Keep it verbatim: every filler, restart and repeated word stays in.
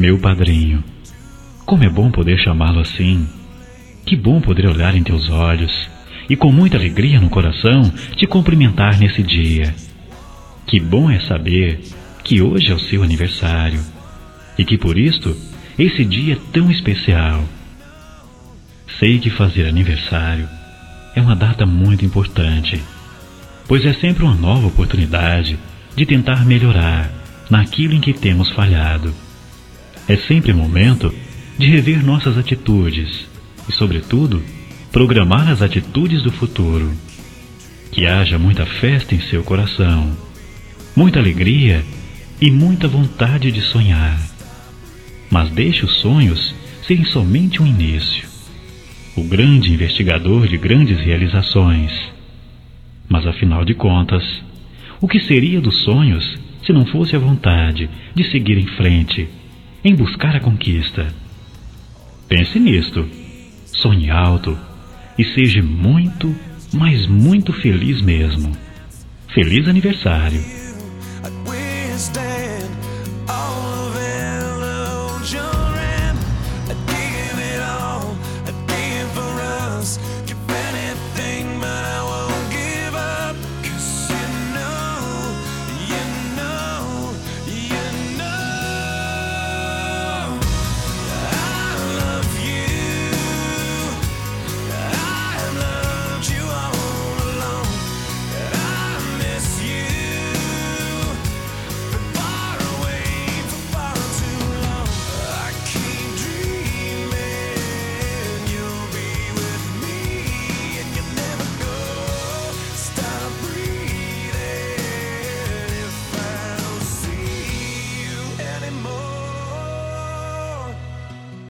Meu padrinho, como é bom poder chamá-lo assim. Que bom poder olhar em teus olhos e com muita alegria no coração te cumprimentar nesse dia. Que bom é saber que hoje é o seu aniversário e que por isto esse dia é tão especial. Sei que fazer aniversário é uma data muito importante, pois é sempre uma nova oportunidade de tentar melhorar naquilo em que temos falhado. É sempre momento de rever nossas atitudes e, sobretudo, programar as atitudes do futuro. Que haja muita festa em seu coração, muita alegria e muita vontade de sonhar. Mas deixe os sonhos serem somente um início. O grande investigador de grandes realizações. Mas afinal de contas, o que seria dos sonhos se não fosse a vontade de seguir em frente, em buscar a conquista? Pense nisto, sonhe alto e seja muito, mas muito feliz mesmo. Feliz aniversário!